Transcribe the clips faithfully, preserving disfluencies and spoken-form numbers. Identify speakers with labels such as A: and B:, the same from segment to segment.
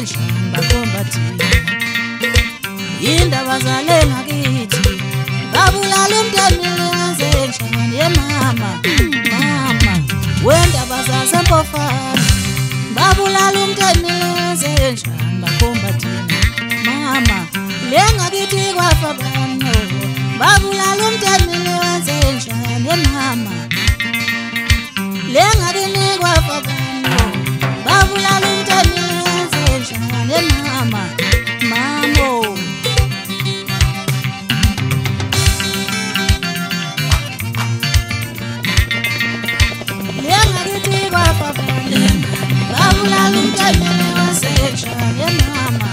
A: senjani bakhomba thina indaba zale ngakithi babulala umntanami wasenjani ye mama mama wendaba zaseMpofane babulala umntanami wasenjani bakhomba thina mama le ngakithi kwafa bano babulala umntanami wasenjani ye mama le ngakithi kwafa bano babulala umntanami wasenjani ye mama mamo babulala umntanami wasenjani ye mama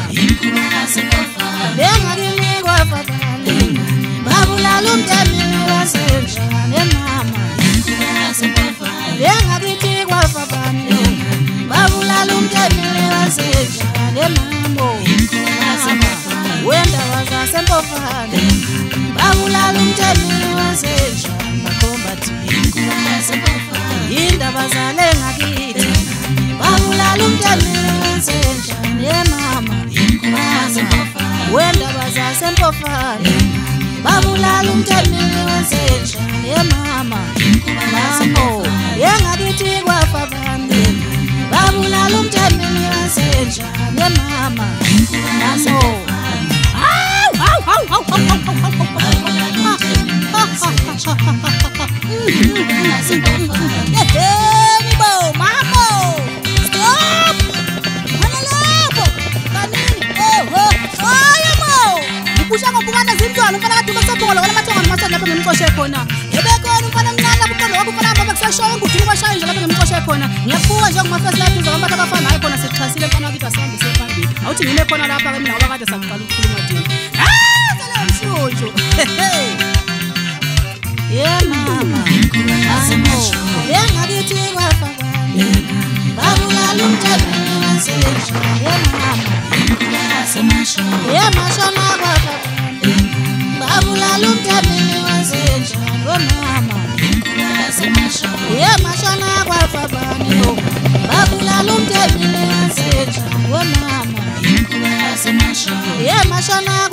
A: lengakini kwafa bani babulala umntanami wasenjani ye mama lengakithi kwafa bani babulala umntanami wasenjani ye mamo wendaba zaseMpofane babulala umntanami wasenjani bakhomba thina indaba zale ngakithi babulala umntanami wasenjani ye mama wendaba zaseMpofane babulala umntanami wasenjani ye mama mamo yengakithi kwafa bani babulala umntanami wasenjani ye mama mamo Ushaka bukana zindwana ufana kade basabhola wala mathonga nomasana lapha ngemxoshe khona ebekhona ufana mncane lapho wakho ufana baba kusashaya ngudini kwashaya nje lapha ngemxoshe khona ngiyafuka nje ngomafesi lapha uzaba abantu abafana hayi khona sixhasile mfana kithi asambe sephambili awuthi ngime khona lapha ke mina ngoba kade saqala ukukhuluma dini ah sala mshushu yeah mama yengakithi kwafa bani babulala umntanami wasenjani ye mama yeah mashana kwafa babulala umntanami wasenjani we mama yeah mashana kwafa bani babulala umntanami wasenjani we mama yeah mashana